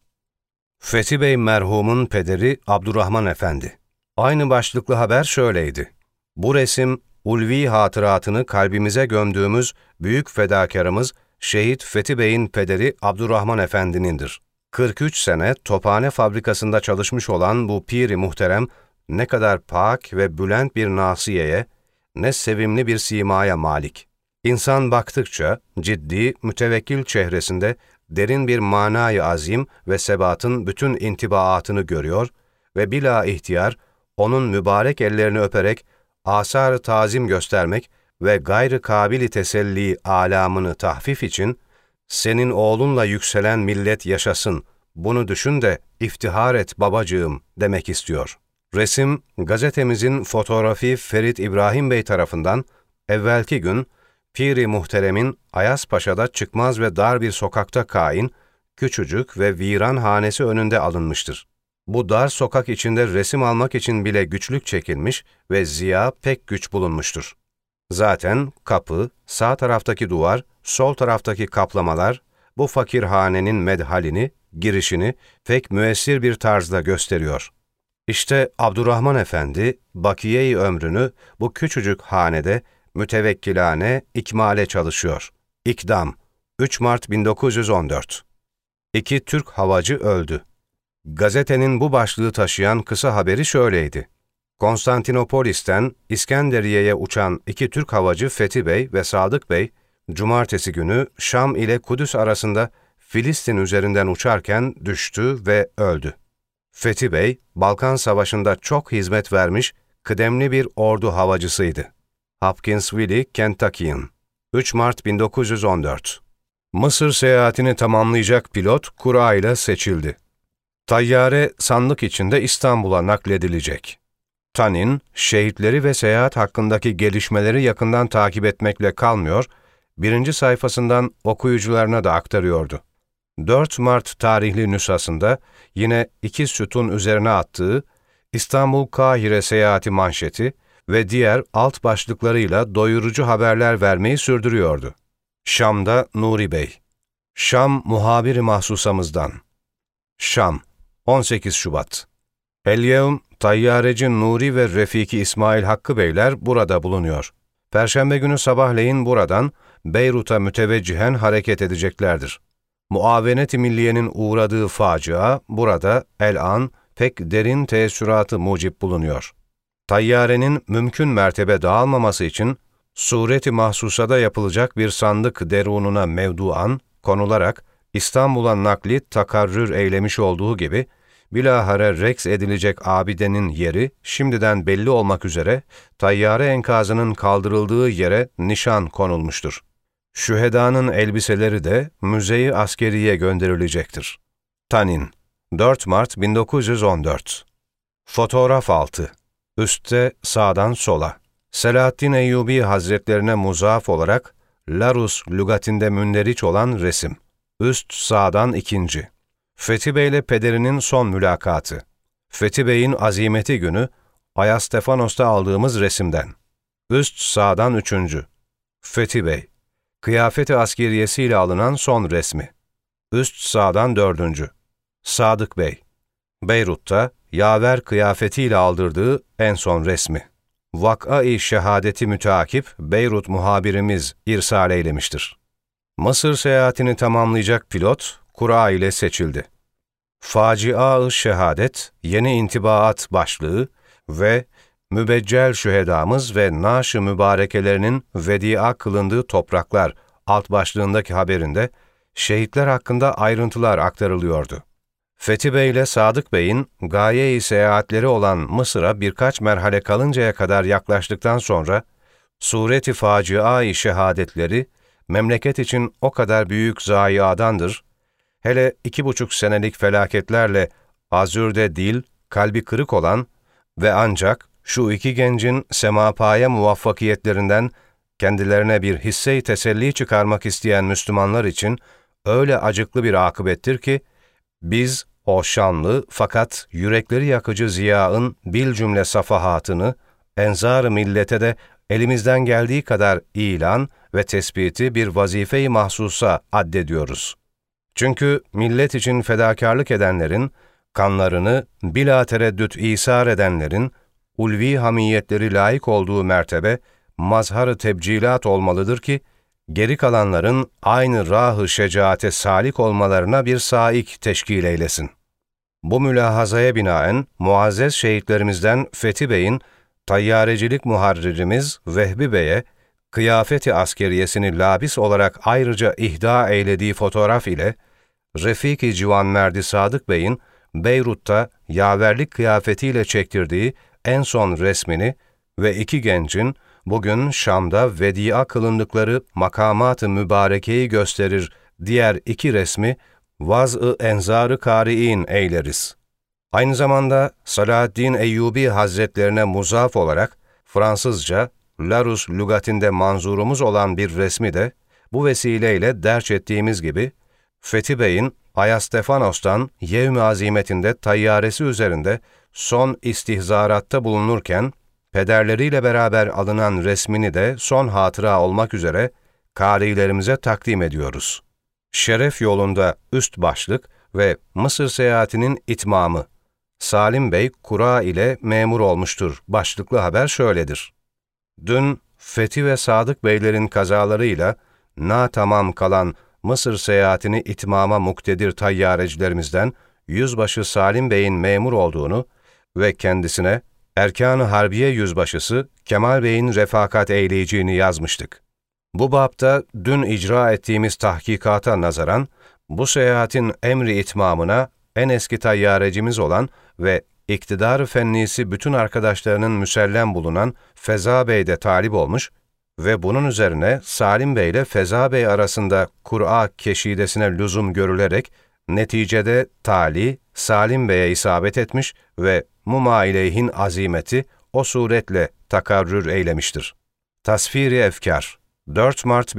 Fethi Bey merhumun pederi Abdurrahman Efendi. Aynı başlıklı haber şöyleydi. Bu resim, ulvi hatıratını kalbimize gömdüğümüz büyük fedakarımız Şehit Fethi Bey'in pederi Abdurrahman Efendi'nindir. 43 sene tophane fabrikasında çalışmış olan bu piri muhterem, ne kadar pak ve bülent bir nasiyeye, ne sevimli bir simaya malik. İnsan baktıkça ciddi, mütevekkil çehresinde derin bir manayı azim ve sebatın bütün intibaatını görüyor ve bila ihtiyar onun mübarek ellerini öperek asar-ı tazim göstermek ve gayrı kabili teselli alamını tahfif için senin oğlunla yükselen millet yaşasın, bunu düşün de iftihar et babacığım demek istiyor. Resim, gazetemizin fotoğrafi Ferit İbrahim Bey tarafından evvelki gün Piri Muhterem'in Ayazpaşa'da çıkmaz ve dar bir sokakta kain, küçücük ve viran hanesi önünde alınmıştır. Bu dar sokak içinde resim almak için bile güçlük çekilmiş ve ziya pek güç bulunmuştur. Zaten kapı, sağ taraftaki duvar, sol taraftaki kaplamalar, bu fakirhanenin medhalini, girişini pek müessir bir tarzda gösteriyor. İşte Abdurrahman Efendi, bakiye-i ömrünü bu küçücük hanede mütevekkilane ikmale çalışıyor. İkdam, 3 Mart 1914. 2 Türk havacı öldü. Gazetenin bu başlığı taşıyan kısa haberi şöyleydi. Konstantinopolis'ten İskenderiye'ye uçan 2 Türk havacı Fethi Bey ve Sadık Bey, cumartesi günü Şam ile Kudüs arasında Filistin üzerinden uçarken düştü ve öldü. Fethi Bey, Balkan Savaşı'nda çok hizmet vermiş, kıdemli bir ordu havacısıydı. Hopkinsville, Kentucky'ın. 3 Mart 1914. Mısır seyahatini tamamlayacak pilot kura ile seçildi. Tayyare sandık içinde İstanbul'a nakledilecek. Tanin, şehitleri ve seyahat hakkındaki gelişmeleri yakından takip etmekle kalmıyor, birinci sayfasından okuyucularına da aktarıyordu. 4 Mart tarihli nüshasında yine 2 sütun üzerine attığı İstanbul-Kahire seyahati manşeti ve diğer alt başlıklarıyla doyurucu haberler vermeyi sürdürüyordu. Şam'da Nuri Bey. Şam muhabiri mahsusamızdan. Şam, 18 Şubat. El-Yevm, Tayyareci Nuri ve Refiki İsmail Hakkı Beyler burada bulunuyor. Perşembe günü sabahleyin buradan Beyrut'a müteveccihen hareket edeceklerdir. Muavenet-i Milliye'nin uğradığı facia burada el-an pek derin teessüratı mucip bulunuyor. Tayyarenin mümkün mertebe dağılmaması için sureti mahsusada yapılacak bir sandık derununa mevduan konularak İstanbul'a nakli takarrür eylemiş olduğu gibi bilahare reks edilecek abidenin yeri şimdiden belli olmak üzere tayyare enkazının kaldırıldığı yere nişan konulmuştur. Şühedanın elbiseleri de müze-i askeriye gönderilecektir. Tanin, 4 Mart 1914. Fotoğraf altı. Üstte sağdan sola. Selahaddin Eyyubi Hazretlerine muzaaf olarak Larus lügatinde münderiç olan resim. Üst sağdan ikinci. Fethi Bey ile pederinin son mülakatı. Fethi Bey'in azimeti günü Ayastefanos'ta aldığımız resimden. Üst sağdan üçüncü. Fethi Bey. Kıyafeti askeriyesiyle alınan son resmi. Üst sağdan dördüncü. Sadık Bey. Beyrut'ta yaver kıyafetiyle aldırdığı en son resmi. Vaka-i şehadeti müteakip Beyrut muhabirimiz irsal eylemiştir. Mısır seyahatini tamamlayacak pilot kura ile seçildi. Facia-ı şehadet, yeni intibaat başlığı ve mübeccel şühedamız ve naş-ı mübarekelerinin vedia kılındığı topraklar alt başlığındaki haberinde şehitler hakkında ayrıntılar aktarılıyordu. Fethi Bey ile Sadık Bey'in gaye-i seyahatleri olan Mısır'a birkaç merhale kalıncaya kadar yaklaştıktan sonra sureti facia-i şehadetleri memleket için o kadar büyük zayiadandır, hele 2,5 senelik felaketlerle azürde dil, kalbi kırık olan ve ancak şu 2 gencin semapaya muvaffakiyetlerinden kendilerine bir hisse-i teselli çıkarmak isteyen Müslümanlar için öyle acıklı bir akıbettir ki, biz o şanlı fakat yürekleri yakıcı ziyaın bilcümle safahatını, enzar-ı millete de elimizden geldiği kadar ilan ve tespiti bir vazife-i mahsusa addediyoruz. Çünkü millet için fedakarlık edenlerin, kanlarını bila tereddüt isar edenlerin, ulvi hamiyetleri layık olduğu mertebe, mazhar-ı tebcilat olmalıdır ki, geri kalanların aynı rah-ı şecaate salik olmalarına bir saik teşkil eylesin. Bu mülahazaya binaen, muazzez şehitlerimizden Fethi Bey'in, tayyarecilik muharririmiz Vehbi Bey'e, kıyafeti askeriyesini labis olarak ayrıca ihda eylediği fotoğraf ile, Refiki Civanmerdi Sadık Bey'in, Beyrut'ta yaverlik kıyafetiyle çektirdiği en son resmini ve 2 gencin, bugün Şam'da vedia kılındıkları makamat-ı mübarekeyi gösterir diğer 2 resmi, vaz-ı enzar-ı kâri'in eyleriz. Aynı zamanda Salahaddin Eyyubi Hazretlerine muzaf olarak Fransızca, Larus lügatinde manzurumuz olan bir resmi de bu vesileyle derç ettiğimiz gibi, Fethi Bey'in Ayastefanos'tan Yevm-i Azimet'inde tayyaresi üzerinde son istihzaratta bulunurken, pederleriyle beraber alınan resmini de son hatıra olmak üzere kârilerimize takdim ediyoruz. Şeref yolunda üst başlık ve Mısır seyahatinin itmamı. Salim Bey kura ile memur olmuştur. Başlıklı haber şöyledir. Dün Fethi ve Sadık Beylerin kazalarıyla tamam kalan Mısır seyahatini itmama muktedir tayyarecilerimizden Yüzbaşı Salim Bey'in memur olduğunu ve kendisine Erkan-ı Harbiye Yüzbaşısı Kemal Bey'in refakat eyleyeceğini yazmıştık. Bu bapta dün icra ettiğimiz tahkikata nazaran, bu seyahatin emri itmamına en eski tayyarecimiz olan ve iktidar-ı fennisi bütün arkadaşlarının müsellem bulunan Feza Bey de talip olmuş ve bunun üzerine Salim Bey ile Feza Bey arasında Kur'a keşidesine lüzum görülerek neticede tali Salim Bey'e isabet etmiş ve mumaileyhin azimeti o suretle takarrür eylemiştir. Tasfir-i Efkar 4 Mart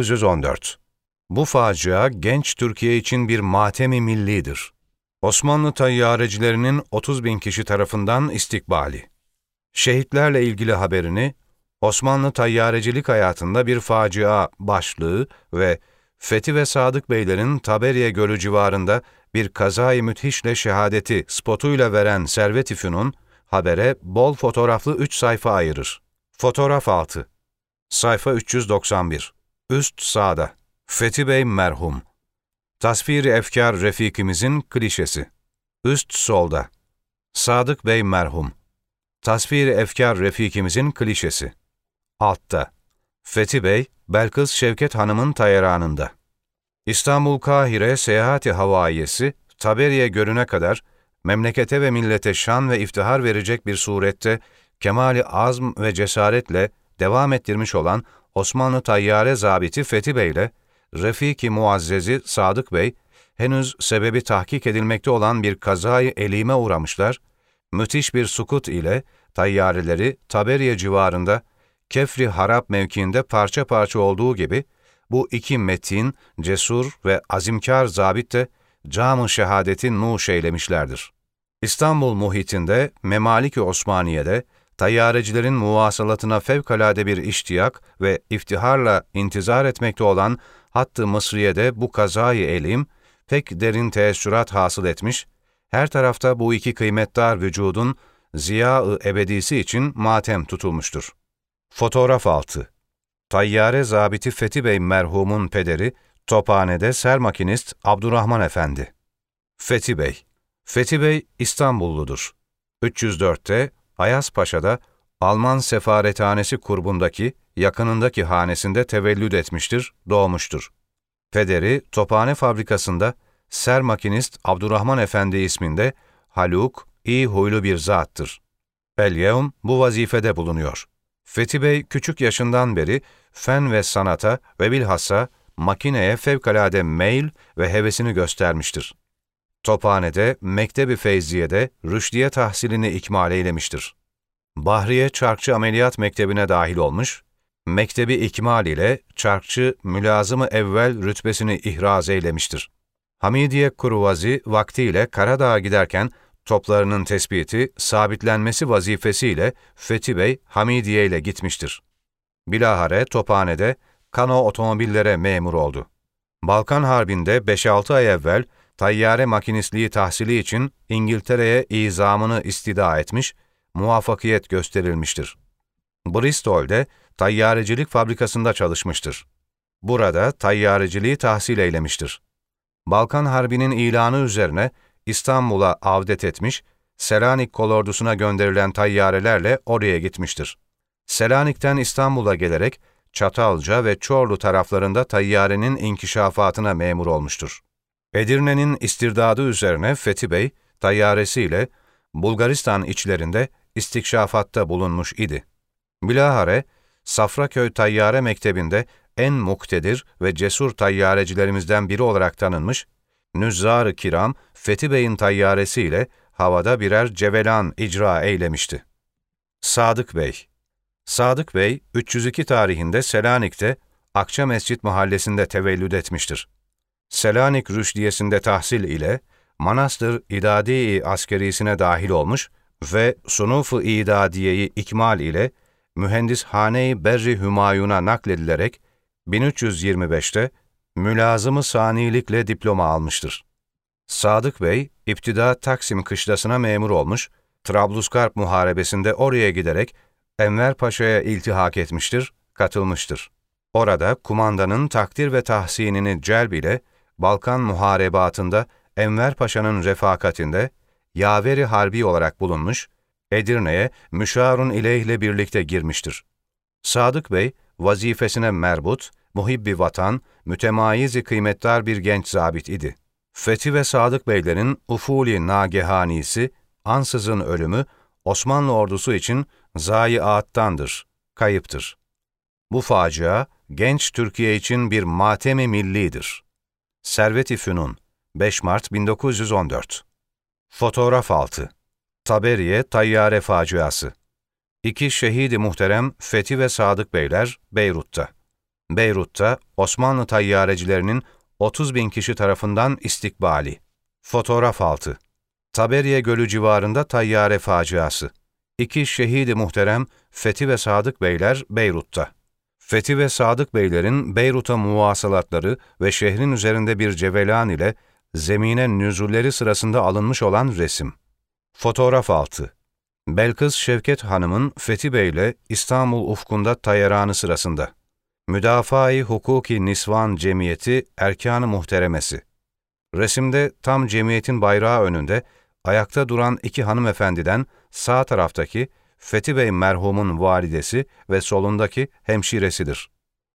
1914. Bu facia genç Türkiye için bir matem-i millidir. Osmanlı tayyarecilerinin 30.000 kişi tarafından istikbali. Şehitlerle ilgili haberini Osmanlı tayyarecilik hayatında bir facia başlığı ve Fethi ve Sadık Beylerin Taberiye Gölü civarında bir kazayı müthişle şehadeti spotuyla veren Servet-i Fünun, habere bol fotoğraflı 3 sayfa ayırır. Fotoğraf altı. Sayfa 391. Üst sağda. Fethi Bey merhum. Tasfir-i Efkar Refikimizin klişesi. Üst solda. Sadık Bey merhum. Tasfir-i Efkar Refikimizin klişesi. Altta. Fethi Bey, Belkıs Şevket Hanım'ın tayyaranında. İstanbul Kahire Seyahati Havaiyesi, Taberiye Gölü'ne kadar memlekete ve millete şan ve iftihar verecek bir surette kemali azm ve cesaretle devam ettirmiş olan Osmanlı tayyare zabiti Fethi Bey ile Refik-i Muazzezi Sadık Bey, henüz sebebi tahkik edilmekte olan bir kazayı elime uğramışlar, müthiş bir sukut ile tayyareleri Taberiye civarında Kefri Harap mevkiinde parça parça olduğu gibi, bu iki metin, cesur ve azimkar zabit de cam-ı şehadeti nuş eylemişlerdir. İstanbul muhitinde, Memalik-i Osmaniye'de, tayyarecilerin muvasalatına fevkalade bir iştiyak ve iftiharla intizar etmekte olan Hattı Mısriye'de bu kazayı elim, pek derin teessürat hasıl etmiş, her tarafta bu iki kıymetdar vücudun ziya-ı ebedisi için matem tutulmuştur. Fotoğraf altı. Tayyare zabiti Fethi Bey merhumun pederi, Tophane'de sermakinist Abdurrahman Efendi. Fethi Bey. Fethi Bey İstanbulludur. 304'te Ayazpaşa'da Alman sefarethanesi kurbundaki, yakınındaki hanesinde tevellüd etmiştir, doğmuştur. Pederi, Tophane fabrikasında sermakinist Abdurrahman Efendi isminde haluk, iyi huylu bir zattır. El-Yevm bu vazifede bulunuyor. Fethi Bey küçük yaşından beri fen ve sanata ve bilhassa makineye fevkalade meyl ve hevesini göstermiştir. Tophane'de, Mektebi Feyziye'de rüşdiye tahsilini ikmal eylemiştir. Bahriye Çarkçı Ameliyat Mektebi'ne dahil olmuş, mektebi ikmal ile Çarkçı Mülazım-ı Evvel rütbesini ihraz eylemiştir. Hamidiye Kuruvazi vaktiyle Karadağ'a giderken toplarının tespiti, sabitlenmesi vazifesiyle Fethi Bey Hamidiye ile gitmiştir. Bilahare Tophane'de Kano otomobillere memur oldu. Balkan Harbi'nde 5-6 ay evvel tayyare makinistliği tahsili için İngiltere'ye izamını istida etmiş, muvaffakiyet gösterilmiştir. Bristol'de tayyarecilik fabrikasında çalışmıştır. Burada tayyareciliği tahsil eylemiştir. Balkan Harbi'nin ilanı üzerine İstanbul'a avdet etmiş, Selanik kolordusuna gönderilen tayyarelerle oraya gitmiştir. Selanik'ten İstanbul'a gelerek Çatalca ve Çorlu taraflarında tayyarenin inkişafatına memur olmuştur. Edirne'nin istirdadı üzerine Fethi Bey, tayyaresiyle Bulgaristan içlerinde istikşafatta bulunmuş idi. Bilahare, Safraköy Tayyare Mektebi'nde en muktedir ve cesur tayyarecilerimizden biri olarak tanınmış, Nüzzar-ı Kiram, Fethi Bey'in tayyaresiyle havada birer cevelan icra eylemişti. Sadık Bey. Sadık Bey, 302 tarihinde Selanik'te Akçamescit mahallesinde tevellüd etmiştir. Selanik Rüşdiyesi'nde tahsil ile Manastır İdadi-i Askerisi'ne dahil olmuş ve Sunuf-ı İdadiye'yi ikmal ile Mühendishane-i Berri Hümayun'a nakledilerek 1325'te mülazım-ı sanilikle diploma almıştır. Sadık Bey, İptida Taksim kışlasına memur olmuş, Trablusgarp Muharebesi'nde oraya giderek Enver Paşa'ya iltihak etmiştir, katılmıştır. Orada kumandanın takdir ve tahsinini celb ile Balkan Muharebatı'nda Enver Paşa'nın refakatinde yaveri harbi olarak bulunmuş, Edirne'ye Müşarun İleyh'le birlikte girmiştir. Sadık Bey, vazifesine merbut, muhibbi vatan, mütemayiz-i kıymetdar bir genç zabit idi. Fethi ve Sadık Beylerin ufuli nagehanisi, ansızın ölümü, Osmanlı ordusu için zayiattandır, kayıptır. Bu facia, genç Türkiye için bir matem-i millidir. Servet-i Fünun, 5 Mart 1914. Fotoğraf altı. Taberiye Tayyare faciası. İki şehidi muhterem Fethi ve Sadık Beyler Beyrut'ta. Beyrut'ta Osmanlı tayyarecilerinin 30.000 kişi tarafından istikbali. Fotoğraf altı. Taberiye Gölü civarında tayyare faciası. İki şehidi muhterem Fethi ve Sadık Beyler Beyrut'ta. Fethi ve Sadık Beylerin Beyrut'a muvasalatları ve şehrin üzerinde bir cevelan ile zemine nüzulleri sırasında alınmış olan resim. Fotoğraf altı. Belkıs Şevket Hanım'ın Fethi Bey'le İstanbul ufkunda tayyaranı sırasında. Müdafaa-i Hukuki Nisvan Cemiyeti Erkan-ı Muhteremesi. Resimde tam cemiyetin bayrağı önünde ayakta duran iki hanımefendiden sağ taraftaki Fethi Bey merhumun validesi ve solundaki hemşiresidir.